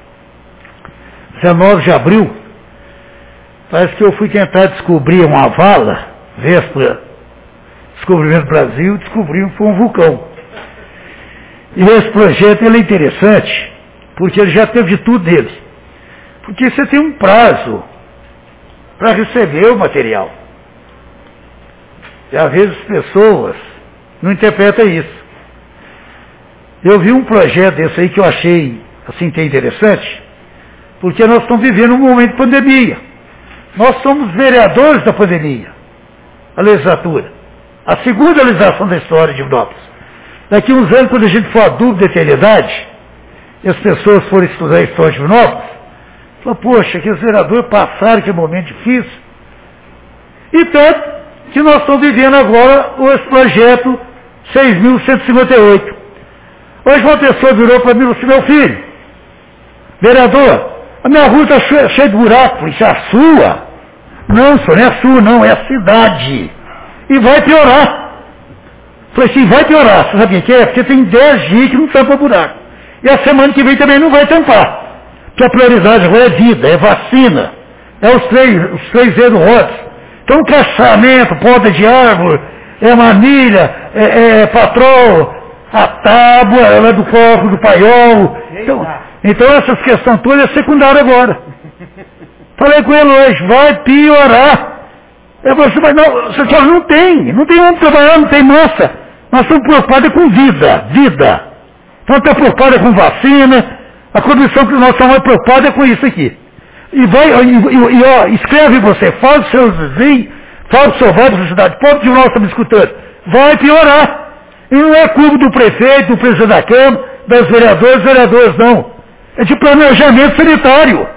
19 de abril, parece que eu fui tentar descobrir uma vala, véspera, descobrimento do Brasil, descobrimos que foi um vulcão. E esse projeto ele é interessante, porque ele já teve de tudo nele. Porque você tem um prazo para receber o material. E às vezes as pessoas não interpretam isso. Eu vi um projeto desse aí que eu achei assim até interessante, porque nós estamos vivendo um momento de pandemia. Nós somos vereadores da pandemia, a legislatura. A segunda legislação da história de Divinópolis. Daqui a uns anos, quando a gente for adulto da eternidade, e as pessoas forem estudar a história de Divinópolis, falam, poxa, aqueles vereadores passaram aquele momento difícil. E tanto que nós estamos vivendo agora esse projeto 6.158. Hoje uma pessoa virou para mim e disse: meu filho, vereador, a minha rua está cheia de buraco. Isso é a sua? Não, senhor, não é a sua, não, é a cidade. E vai piorar. Falei assim, vai piorar. Você sabe o que é? Porque tem 10 dias que não tampa buraco. E a semana que vem também não vai tampar. Porque a prioridade agora é vida, é vacina, é os três E do ROTS. Então, caçamento, poda de árvore, é manilha, é patrol, a tábua, ela é do foco, do paiol. Então essas questões todas é secundária agora. Falei com ele hoje, vai piorar. Eu falei assim, mas não, você não tem onde trabalhar, não tem massa. Nós estamos preocupados com vida. Então estamos preocupados com vacina, a condição que nós estamos mais preocupados é com isso aqui. E escreve você, fala dos seus vizinhos, fala do seu bairro, da cidade pobre, que nós estamos escutando. Vai piorar. E não é culpa do prefeito, do presidente da Câmara, dos vereadores, não. É de planejamento sanitário.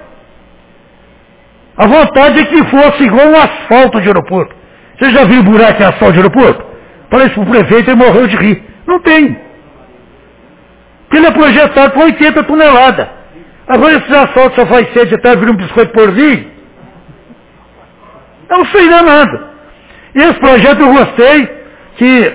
A vontade é que fosse igual um asfalto de aeroporto. Você já viu buraco em asfalto de aeroporto? Falei isso pro prefeito e morreu de rir. Não tem. Porque ele é projetado com 80 toneladas. Agora esses asfaltos só faz 7 de tarde, vira um biscoito porzinho. Eu não sei nada. E esse projeto eu gostei que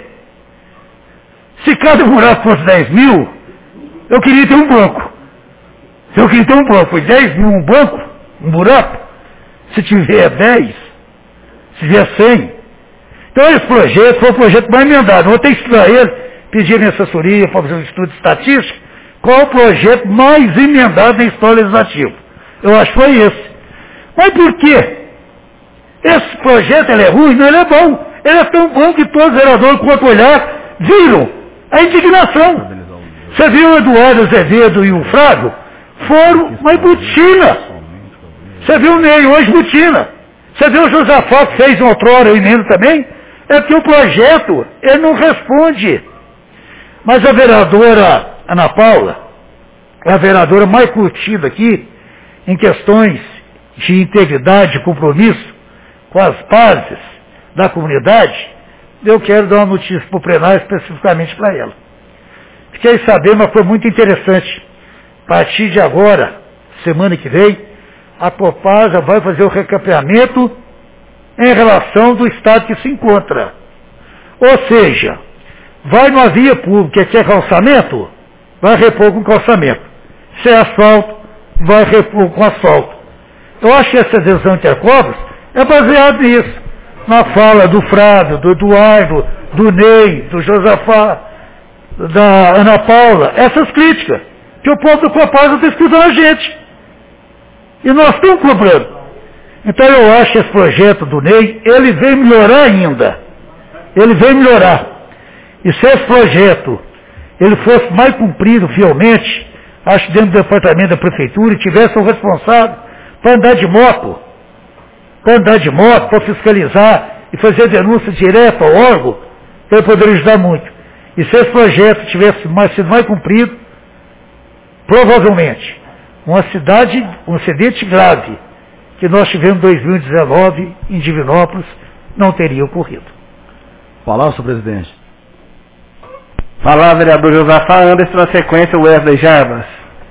se cada buraco fosse 10 mil, eu queria ter um banco. Eu queria ter um banco. Foi 10 mil um banco, um buraco. Se tiver 10, se tiver 100. Então esse projeto foi o projeto mais emendado. Vou ter que estudar ele, pedir minha assessoria para fazer um estudo estatístico. Qual o projeto mais emendado na história legislativa? Eu acho que foi esse. Mas por quê? Esse projeto ele é ruim? Não, ele é bom. Ele é tão bom que todos os vereadores, com outro olhar, viram a indignação. Você viu o Eduardo Azevedo e o Frago? Foram, mas butina. Você viu o Ney hoje, butina. Você viu o Josafá que fez outrora o emenda também? É que o projeto, ele não responde. Mas a vereadora Ana Paula, é a vereadora mais curtida aqui, em questões de integridade e compromisso com as bases da comunidade, eu quero dar uma notícia para o plenário especificamente para ela. Fiquei sabendo, mas foi muito interessante. A partir de agora, semana que vem, a Copasa vai fazer o recampeamento em relação do estado que se encontra. Ou seja, vai numa via pública que é calçamento, vai repor com calçamento. Se é asfalto, vai repor com asfalto. Eu acho que essa adesão intercobras é baseada nisso. Na fala do Flávio, do Eduardo, do Ney, do Josafá, da Ana Paula, essas críticas. Que o povo do Copasa está escutando a gente. E nós estamos cobrando. Então eu acho que esse projeto do Ney, ele vem melhorar ainda. Ele vem melhorar. E se esse projeto, ele fosse mais cumprido fielmente, acho que dentro do departamento da prefeitura, e tivesse um responsável para andar de moto, para fiscalizar e fazer denúncia direta ao órgão, ele poderia ajudar muito. E se esse projeto tivesse sido mais cumprido, provavelmente, um acidente grave que nós tivemos em 2019 em Divinópolis não teria ocorrido. Palavra, senhor presidente. Falar, vereador Josafá Anderson, na sequência, Wesley Jarbas.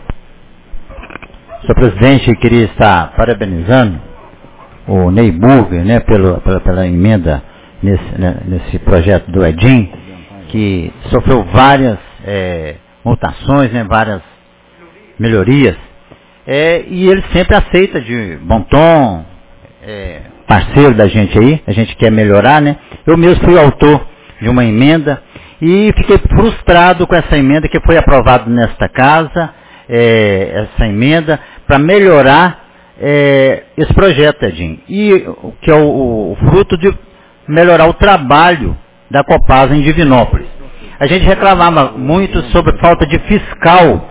Senhor presidente, queria estar parabenizando o Ney Burger, né, pela emenda nesse projeto do Edim, que sofreu várias mutações, né, várias melhorias, e ele sempre aceita de bom tom, parceiro da gente aí, a gente quer melhorar, né? Eu mesmo fui autor de uma emenda e fiquei frustrado com essa emenda que foi aprovada nesta casa, essa emenda para melhorar esse projeto, Edinho, e que é o fruto de melhorar o trabalho da Copasa em Divinópolis. A gente reclamava muito sobre falta de fiscal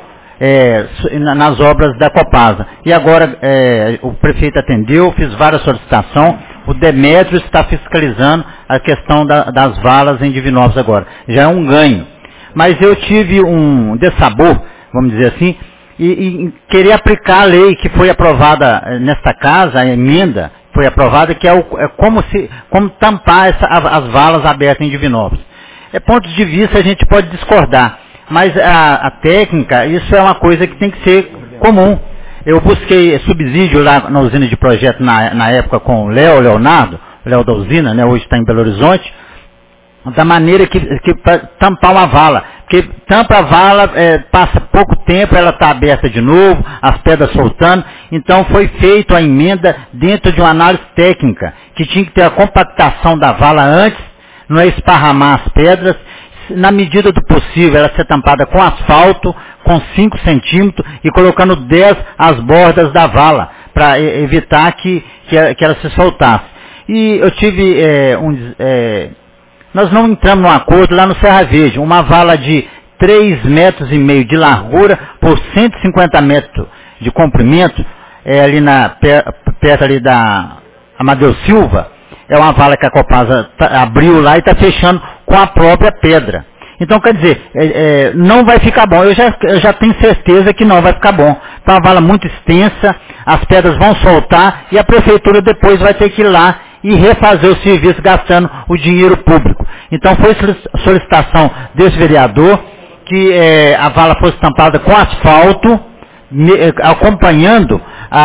nas obras da Copasa. E agora o prefeito atendeu, fiz várias solicitações, o Demétrio está fiscalizando a questão das valas em Divinópolis agora. Já é um ganho. Mas eu tive um dessabor, vamos dizer assim, e querer aplicar a lei que foi aprovada nesta casa, a emenda, foi aprovada, que é como tampar as valas abertas em Divinópolis. Pontos de vista a gente pode discordar, mas a técnica, isso é uma coisa que tem que ser comum. Eu busquei subsídio lá na usina de projeto na época com o Léo da usina, né, hoje está em Belo Horizonte, da maneira que para tampar uma vala. Porque tampa a vala, passa pouco tempo, ela está aberta de novo, as pedras soltando. Então foi feita a emenda dentro de uma análise técnica, que tinha que ter a compactação da vala antes, não é esparramar as pedras, na medida do possível ela ser tampada com asfalto, com 5 centímetros e colocando 10 às bordas da vala, para evitar que ela se soltasse. E eu tive nós não entramos num acordo lá no Serra Verde, uma vala de 3,5 metros de largura por 150 metros de comprimento, ali perto ali da Amadeu Silva, é uma vala que a Copasa abriu lá e está fechando com a própria pedra. Então, quer dizer, não vai ficar bom. Eu já tenho certeza que não vai ficar bom. Então, é uma vala muito extensa, as pedras vão soltar e a prefeitura depois vai ter que ir lá e refazer o serviço gastando o dinheiro público. Então, foi solicitação desse vereador que a vala fosse tampada com asfalto, acompanhando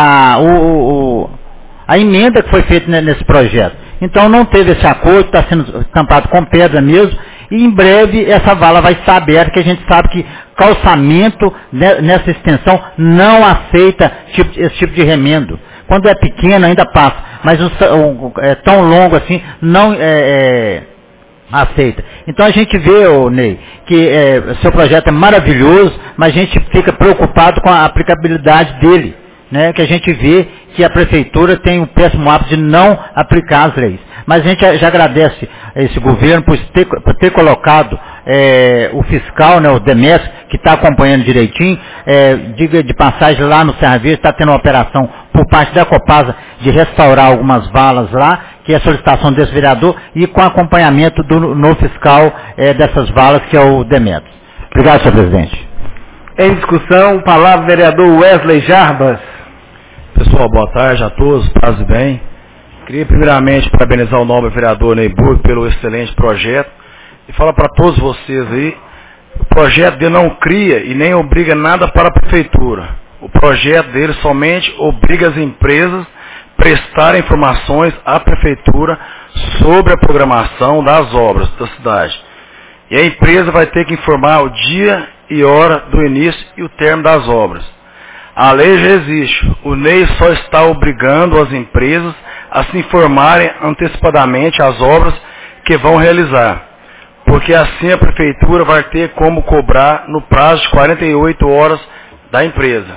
a emenda que foi feita nesse projeto. Então, não teve esse acordo, está sendo tampado com pedra mesmo, e em breve essa vala vai estar aberta, que a gente sabe que calçamento nessa extensão não aceita esse tipo de remendo. Quando é pequeno ainda passa, mas é tão longo assim, não aceita. Então a gente vê, Ney, que seu projeto é maravilhoso, mas a gente fica preocupado com a aplicabilidade dele, né? Que a gente vê que a prefeitura tem um péssimo hábito de não aplicar as leis. Mas a gente já agradece a esse governo por ter colocado o fiscal, né, o Demetrio, que está acompanhando direitinho. Diga de passagem, lá no Serra Verde está tendo uma operação por parte da Copasa de restaurar algumas valas lá, que é a solicitação desse vereador, e com acompanhamento do novo fiscal dessas valas, que é o Demetrio. Obrigado, senhor presidente. Em discussão, palavra vereador Wesley Jarbas. Pessoal, boa tarde a todos, paz e bem. Queria primeiramente parabenizar o nobre vereador Ney Burger pelo excelente projeto e falar para todos vocês aí, o projeto dele não cria e nem obriga nada para a prefeitura. O projeto dele somente obriga as empresas a prestarem informações à prefeitura sobre a programação das obras da cidade. E a empresa vai ter que informar o dia e hora do início e o término das obras. A lei já existe, o Ney só está obrigando as empresas a se informarem antecipadamente as obras que vão realizar, porque assim a prefeitura vai ter como cobrar no prazo de 48 horas da empresa.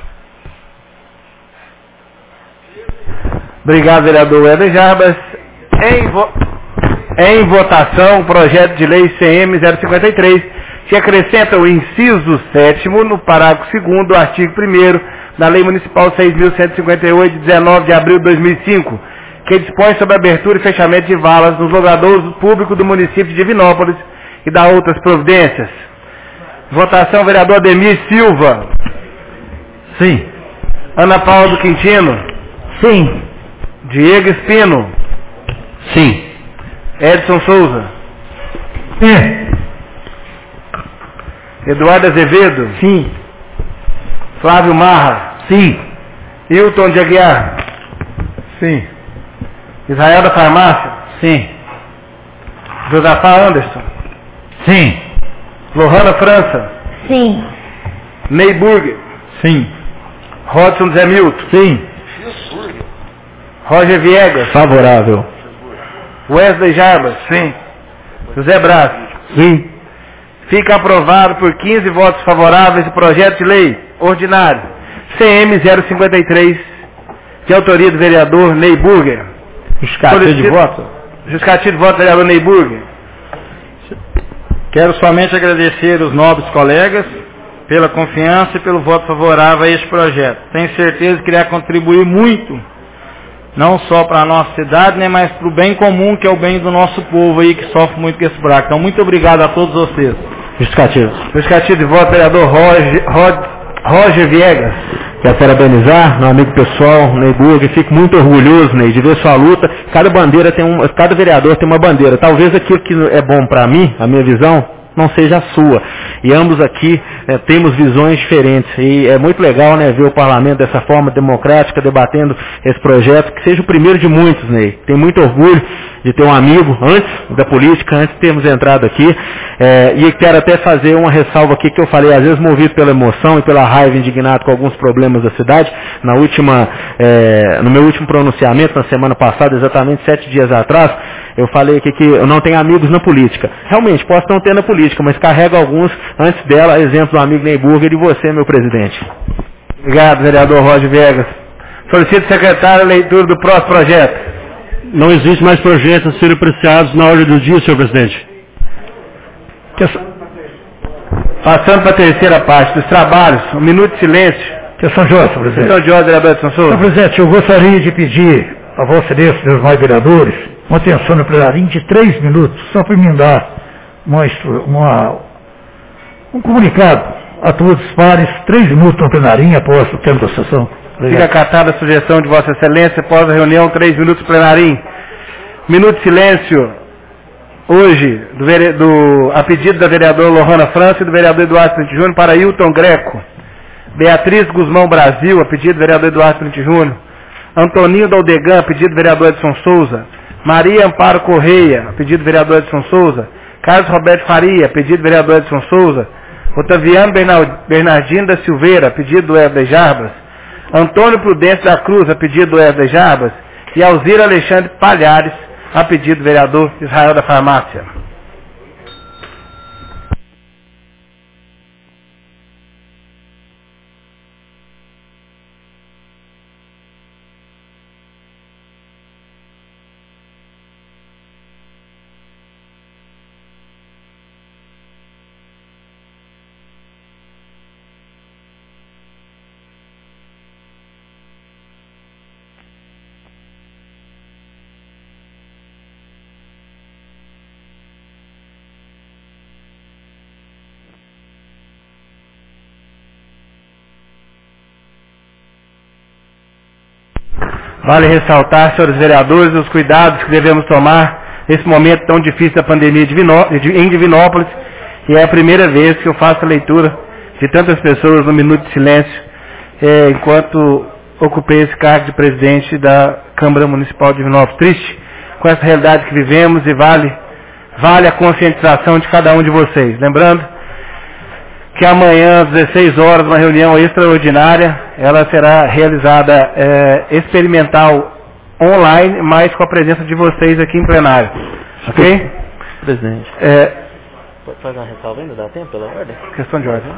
Obrigado, vereador Wesley Jarbas. Em votação, o projeto de lei CM 053, que acrescenta o inciso 7º no parágrafo 2º do artigo 1º da Lei Municipal 6.158, de 19 de abril de 2005, que dispõe sobre a abertura e fechamento de valas nos logradouros públicos do município de Divinópolis e dá outras providências. Votação, vereador Ademir Silva. Sim. Ana Paula do Quintino. Sim. Diego Espino. Sim. Edson Souza. Sim. Eduardo Azevedo. Sim. Flávio Marra. Sim. Hilton de Aguiar. Sim. Israel da Farmácia. Sim. Josafá Anderson. Sim. Lohana França. Sim. Ney Burger. Sim. Rodson Zé Milton. Sim. Roger Viegas. Favorável. Wesley Jarbas. Sim. José Braz. Sim. Fica aprovado por 15 votos favoráveis o projeto de lei ordinário CM 053, de autoria do vereador Ney Burger. Justificativo de voto? Justificativo de voto, vereador Ney Burger. Quero somente agradecer os nobres colegas pela confiança e pelo voto favorável a este projeto. Tenho certeza que irá contribuir muito, não só para a nossa cidade, né, mas para o bem comum, que é o bem do nosso povo aí, que sofre muito com esse buraco. Então, muito obrigado a todos vocês. Justificativo. Justificativo de voto, vereador Roger Viegas. Quero parabenizar meu amigo pessoal, Ney Burger, fico muito orgulhoso, Ney, de ver sua luta. Cada vereador tem uma bandeira. Talvez aquilo que é bom para mim, a minha visão, não seja a sua. E ambos aqui temos visões diferentes. E é muito legal, né, ver o parlamento dessa forma democrática, debatendo esse projeto, que seja o primeiro de muitos, Ney. Tenho muito orgulho de ter um amigo antes da política, antes de termos entrado aqui. E quero até fazer uma ressalva aqui que eu falei, às vezes movido pela emoção e pela raiva, indignado com alguns problemas da cidade. No meu último pronunciamento, na semana passada, exatamente 7 dias atrás, eu falei aqui que eu não tenho amigos na política. Realmente, posso não ter na política, mas carrego alguns antes dela, exemplo do amigo Ney Burger e você, meu presidente. Obrigado, vereador Roger Viegas. Solicito, secretário, a leitura do próximo projeto. Não existe mais projetos a serem apreciados na ordem do dia, senhor presidente. Passando para a terceira parte dos trabalhos, um minuto de silêncio. Questão de ordem, senhor presidente. Questão de ordem, vereador Edson Souza. Senhor presidente, eu gostaria de pedir a Vossa Excelência, meus mais vereadores, uma atenção no plenário de 3 minutos, só para me dar um comunicado a todos os pares, 3 minutos no plenário após o tempo da sessão. Fica acatada a sugestão de Vossa Excelência, após a reunião, 3 minutos plenarim. Minuto de silêncio, hoje, a pedido da vereadora Lohana França e do vereador Eduardo Print Júnior, para Hilton Greco. Beatriz Guzmão Brasil, a pedido do vereador Eduardo Print Júnior. Antoninho Daldegan, a pedido do vereador Edson Souza. Maria Amparo Correia, a pedido do vereador Edson Souza. Carlos Roberto Faria, a pedido do vereador Edson Souza. Otaviano Bernardino da Silveira, a pedido do Wesley Jarbas. Antônio Prudêncio da Cruz, a pedido do Wesley Jarbas. E Alzira Alexandre Palhares, a pedido do vereador Israel da Farmácia. Vale ressaltar, senhores vereadores, os cuidados que devemos tomar nesse momento tão difícil da pandemia em Divinópolis. E é a primeira vez que eu faço a leitura de tantas pessoas no minuto de silêncio, enquanto ocupei esse cargo de presidente da Câmara Municipal de Divinópolis. Triste com essa realidade que vivemos e vale a conscientização de cada um de vocês. Lembrando que amanhã, às 16 horas, uma reunião extraordinária, ela será realizada experimental online, mas com a presença de vocês aqui em plenário. Ok? Presidente. Pode fazer uma ressalva ainda? Dá tempo pela ordem? Questão de ordem.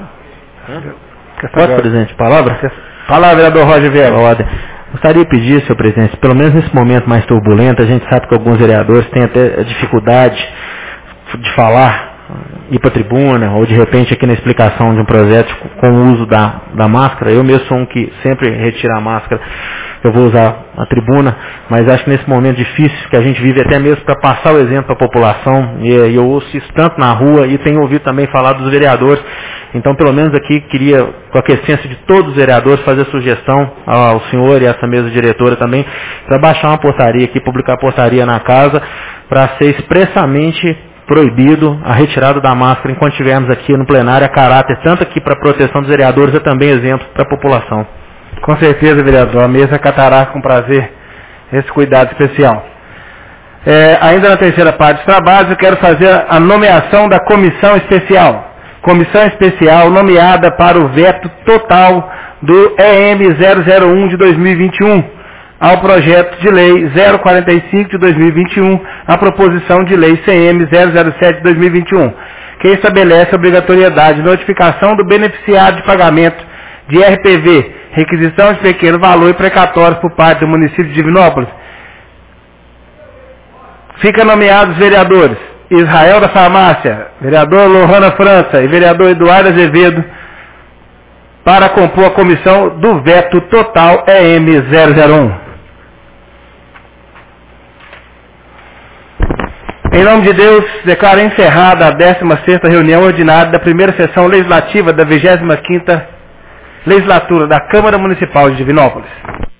Pode, presidente? Palavra? Palavra, vereador Roger Viegas. Ordem. Gostaria de pedir, senhor presidente, pelo menos nesse momento mais turbulento, a gente sabe que alguns vereadores têm até dificuldade de falar, ir para a tribuna, ou de repente aqui na explicação de um projeto com o uso da máscara. Eu mesmo sou um que sempre retira a máscara, eu vou usar a tribuna, mas acho que nesse momento difícil que a gente vive, até mesmo para passar o exemplo para a população, e eu ouço isso tanto na rua e tenho ouvido também falar dos vereadores. Então, pelo menos aqui, queria, com a aquiescência de todos os vereadores, fazer sugestão ao senhor e a essa mesa diretora também, para baixar uma portaria aqui, publicar a portaria na casa, para ser expressamente proibido a retirada da máscara enquanto estivermos aqui no plenário, a caráter tanto aqui para a proteção dos vereadores, é também exemplo para a população. Com certeza, vereador, a mesa acatará com prazer esse cuidado especial. Ainda na terceira parte dos trabalhos, eu quero fazer a nomeação da comissão especial. Comissão especial nomeada para o veto total do EM 001 de 2021 ao projeto de lei 045 de 2021, a proposição de lei CM 007 de 2021, que estabelece a obrigatoriedade de notificação do beneficiário de pagamento de RPV, requisição de pequeno valor e precatórios por parte do município de Divinópolis. Fica nomeados vereadores Israel da Farmácia, vereador Lohana França e vereador Eduardo Azevedo para compor a comissão do veto total EM 001. Em nome de Deus, declaro encerrada a 16ª reunião ordinária da primeira sessão legislativa da 25ª legislatura da Câmara Municipal de Divinópolis.